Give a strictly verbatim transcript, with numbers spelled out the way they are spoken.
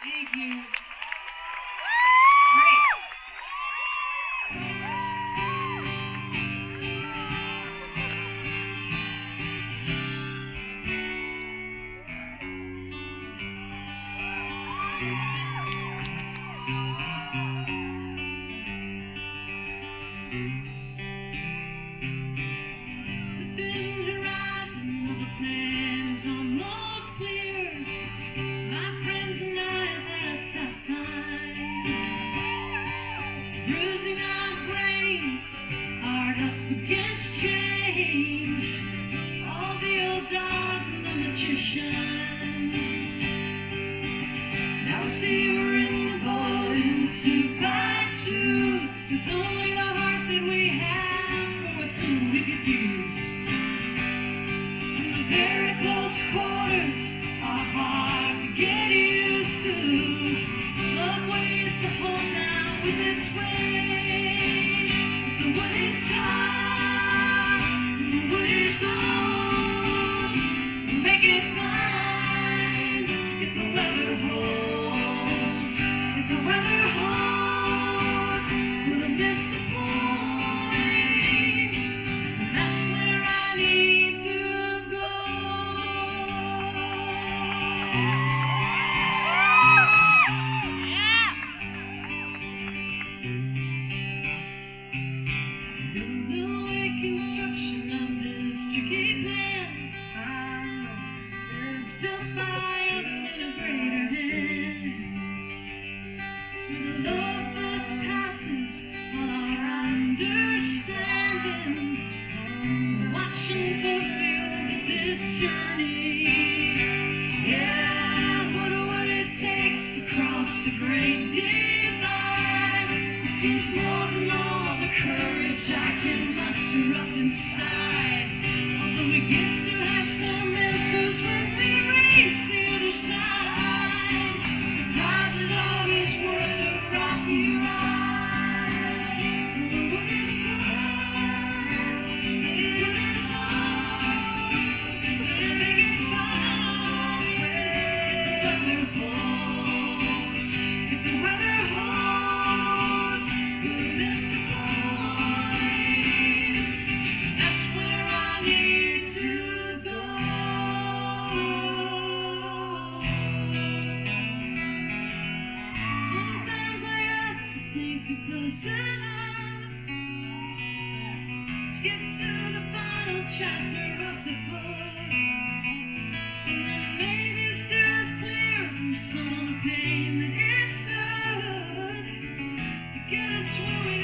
Thank you. Almost clear. My friends and I have had a tough time, bruising our brains, hard up against change. All the old dogs and the magician. Now see we're in the boat in two by two, with only the heart that we have for two we could use. Very close quarters are hard to get used to. Love weighs the whole down with its weight. But the wood is tough, and the wood is old. We'll make it fine if the weather holds. If the weather holds, we'll miss the points. And that's where I need to. Construction of this tricky plan, I know it's built by an integrator hand. With a love that passes all our understanding, watching closely over this journey. Yeah, what would it takes to cross the great divide? It seems more than all the courage I can muster up inside. Although we get to have some answers when we reach the other side, the prize is always worth the rocky ride. The wood is tough, the wood is hard, but it makes fine if the weather holds. If the weather holds, we'll miss the points. That's where I need to go. Sometimes I ask to sneak you close enough, skip to the final chapter of the book, and then maybe steer us clear from some of the pain that it took to get us where we